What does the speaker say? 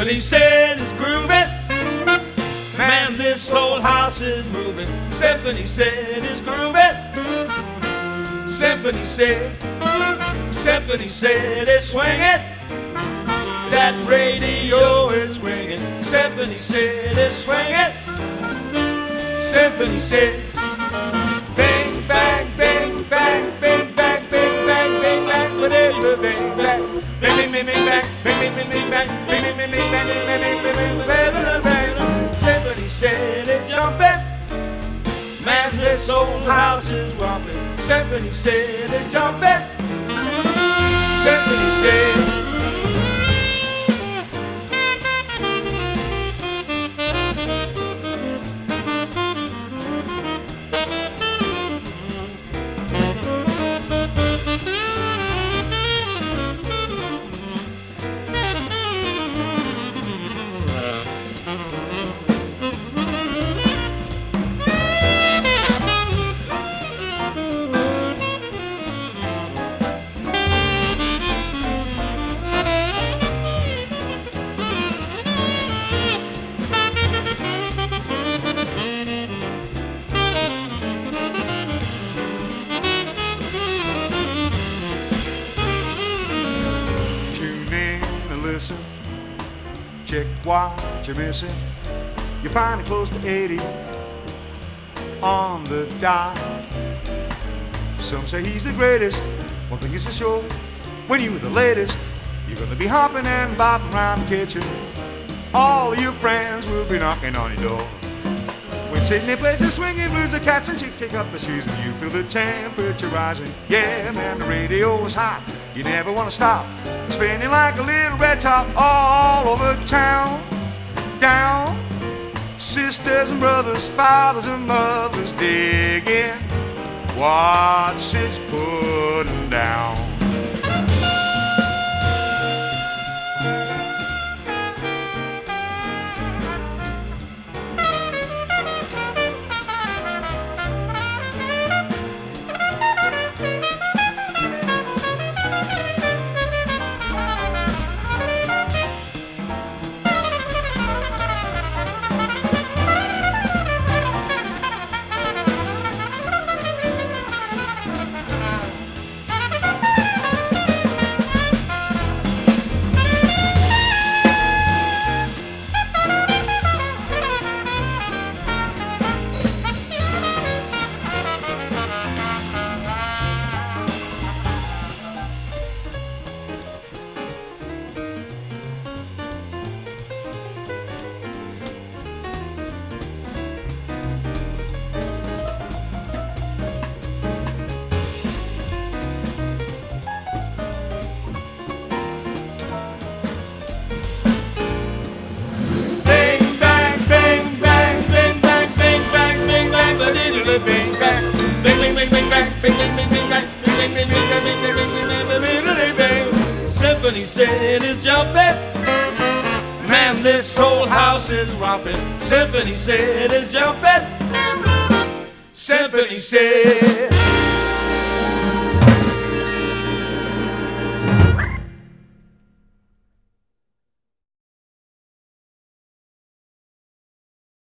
Symphony said it's grooving. Man, this whole house is moving. Symphony said it's grooving. Symphony said it's swinging. That radio is ringing. Symphony said it's swinging. Symphony said, bang, bang, bang, bang, bang, bang, bang, bang, bang, bang, whatever, bang, bang, bang, bang, bang, bang, bang, bang, bang, bang, bang, bang, bang, bang, bang, bang, bang. Symphony said it's jumping. Man, this old house is romping. Symphony said it's jumping. Symphony said. Listen, check what you're missing. You're finally close to 80 on the dot. Some say he's the greatest. One thing is for sure, when you're the latest, you're gonna be hopping and bopping around the kitchen. All of your friends will be knocking on your door. When Sydney plays the swinging blues, the cats and chicks take off their shoes, and you feel the temperature rising. Yeah, man, the radio is hot. You never want to stop. Spinning like a little red top all over town. Down, sisters and brothers, fathers and mothers digging what it's putting down. Symphony said it's jumping. Man, this whole house is romping. Symphony said it's jumping. Symphony said.